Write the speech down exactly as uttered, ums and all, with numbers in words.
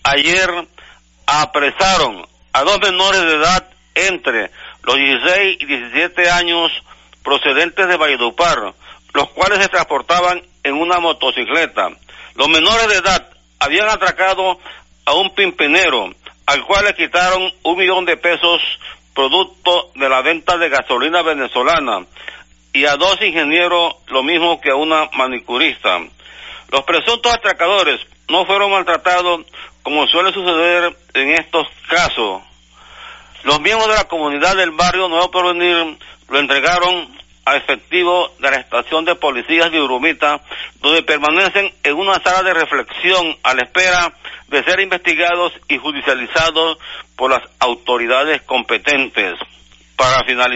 ayer apresaron a dos menores de edad entre los dieciséis y diecisiete años procedentes de Valledupar, los cuales se transportaban en una motocicleta. Los menores de edad habían atracado a un pimpinero, al cual le quitaron un millón de pesos producto de la venta de gasolina venezolana, y a dos ingenieros lo mismo que a una manicurista. Los presuntos atracadores no fueron maltratados como suele suceder en estos casos. Los miembros de la comunidad del barrio Nuevo Porvenir lo entregaron a efectivo de la estación de policías de Urumita, donde permanecen en una sala de reflexión a la espera de ser investigados y judicializados por las autoridades competentes. Para finalizar,